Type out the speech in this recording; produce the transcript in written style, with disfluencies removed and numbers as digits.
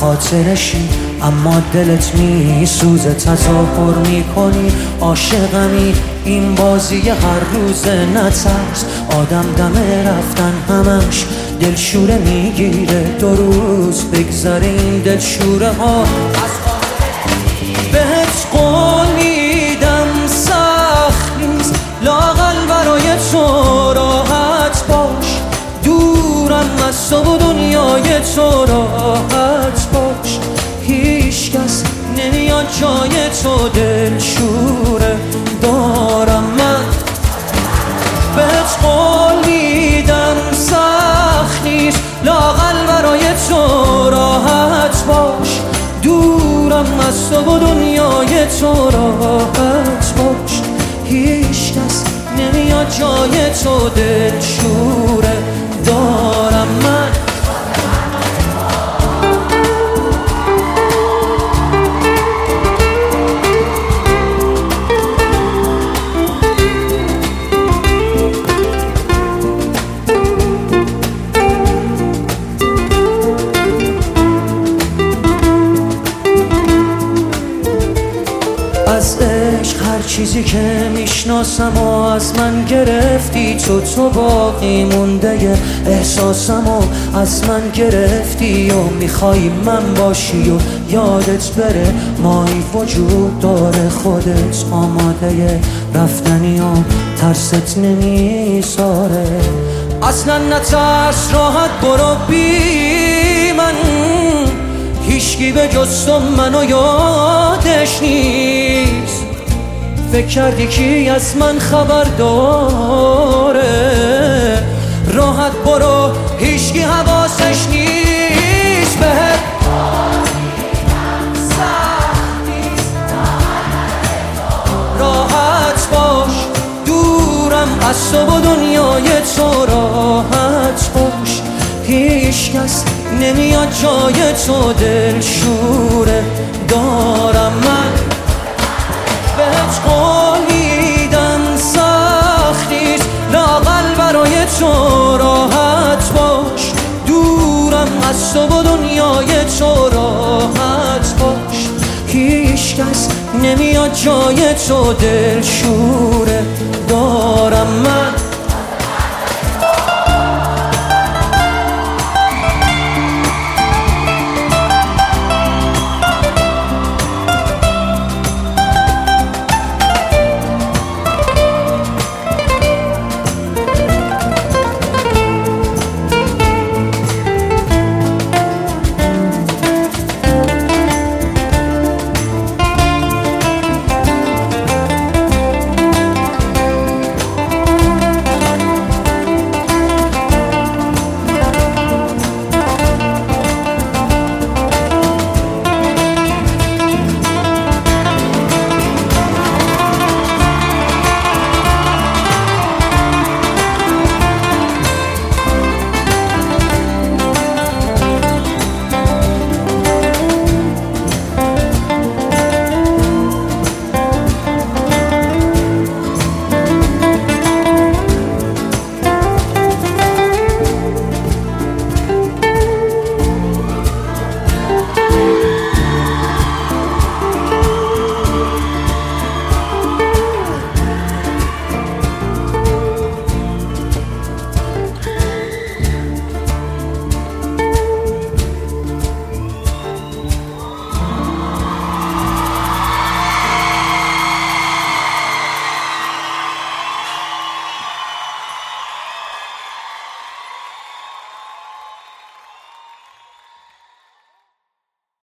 خاطرشی اما دلت میسوزه، تظاهر میکنی عاشقمی، این بازی هر روزه نترس، آدم دم رفتن همش دلشوره میگیره، 2 روز بگذره این دلشوره ها. بهت قول میدم سخت نیست، لااقل برای تو راحت باش، دورم از تو و دنیای تو راحت باش، هیچ کس نمیاد جای تو، دلشوره دارم من. بهت قول میدم سخت نیست، لااقل برای تو راحت باش، دورم از تو و دنیای تو راحت باش، هیچ کس نمیاد جای تو، دلشوره دارم من. از عشق هر چیزی که میشناسم و از من گرفتی، تو باقی مونده احساسم و از من گرفتی و میخوای من باشی و یادت بره مایی وجود داره، خودت آماده رفتنی و ترست نمیذاره، اصلا نترس راحت برو بی من، هیچکی به جز تو منو یادش نیست، فکر کردی کی از من خبر داره، راحت برو هیچکی حواسش نیست. بهت راحت باش، دورم از تو و دنیای تو راحت باش، هیچ کس نمیاد جای تو، دلشوره دارم من. بهت قول میدم سخت نیست، لااقل برای تو راحت باش، دورم از تو و دنیای تو راحت باش، هیچ کس نمیاد جای تو، دلشوره